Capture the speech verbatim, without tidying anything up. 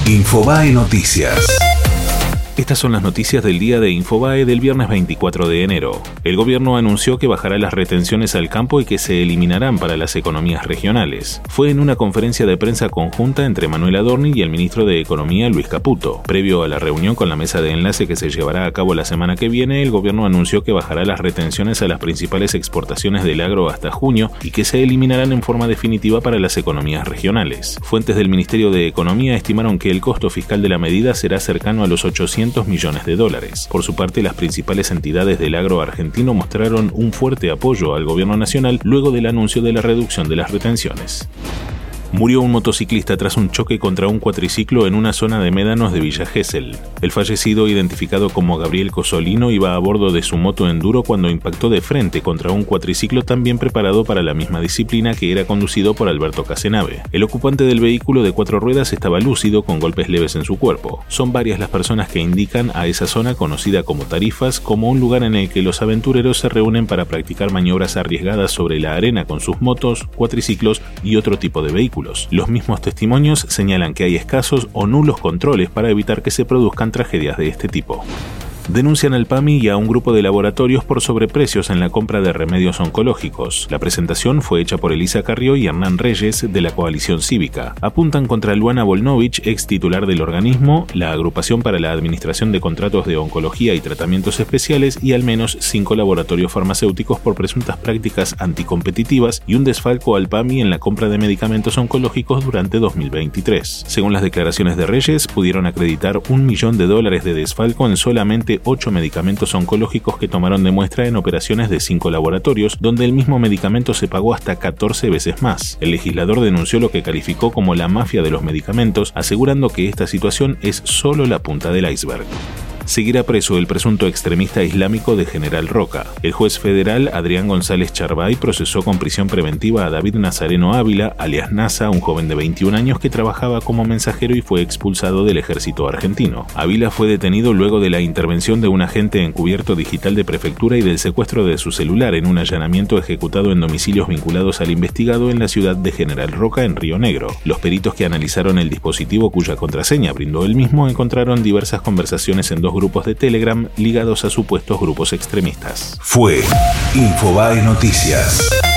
Infobae Noticias. Estas son las noticias del día de Infobae del viernes veinticuatro de enero. El gobierno anunció que bajará las retenciones al campo y que se eliminarán para las economías regionales. Fue en una conferencia de prensa conjunta entre Manuel Adorni y el ministro de Economía, Luis Caputo. Previo a la reunión con la mesa de enlace que se llevará a cabo la semana que viene, el gobierno anunció que bajará las retenciones a las principales exportaciones del agro hasta junio y que se eliminarán en forma definitiva para las economías regionales. Fuentes del Ministerio de Economía estimaron que el costo fiscal de la medida será cercano a los ochocientos millones de dólares. Por su parte, las principales entidades del agro argentino mostraron un fuerte apoyo al gobierno nacional luego del anuncio de la reducción de las retenciones. Murió un motociclista tras un choque contra un cuatriciclo en una zona de médanos de Villa Gesell. El fallecido, identificado como Gabriel Cosolino, iba a bordo de su moto enduro cuando impactó de frente contra un cuatriciclo también preparado para la misma disciplina, que era conducido por Alberto Casenave. El ocupante del vehículo de cuatro ruedas estaba lúcido, con golpes leves en su cuerpo. Son varias las personas que indican a esa zona, conocida como Tarifas, como un lugar en el que los aventureros se reúnen para practicar maniobras arriesgadas sobre la arena con sus motos, cuatriciclos y otro tipo de vehículos. Los mismos testimonios señalan que hay escasos o nulos controles para evitar que se produzcan tragedias de este tipo. Denuncian al PAMI y a un grupo de laboratorios por sobreprecios en la compra de remedios oncológicos. La presentación fue hecha por Elisa Carrió y Hernán Reyes, de la Coalición Cívica. Apuntan contra Luana Volnovich, ex titular del organismo, la Agrupación para la Administración de Contratos de Oncología y Tratamientos Especiales, y al menos cinco laboratorios farmacéuticos por presuntas prácticas anticompetitivas y un desfalco al PAMI en la compra de medicamentos oncológicos durante dos mil veintitrés. Según las declaraciones de Reyes, pudieron acreditar un millón de dólares de desfalco en solamente ocho medicamentos oncológicos que tomaron de muestra en operaciones de cinco laboratorios, donde el mismo medicamento se pagó hasta catorce veces más. El legislador denunció lo que calificó como la mafia de los medicamentos, asegurando que esta situación es solo la punta del iceberg. Seguirá preso el presunto extremista islámico de General Roca. El juez federal Adrián González Charbay procesó con prisión preventiva a David Nazareno Ávila, alias Nasa, un joven de veintiún años que trabajaba como mensajero y fue expulsado del ejército argentino. Ávila fue detenido luego de la intervención de un agente encubierto digital de prefectura y del secuestro de su celular en un allanamiento ejecutado en domicilios vinculados al investigado en la ciudad de General Roca, en Río Negro. Los peritos que analizaron el dispositivo, cuya contraseña brindó él mismo, encontraron diversas conversaciones en dos grupos de Telegram ligados a supuestos grupos extremistas. Fue Infobae Noticias.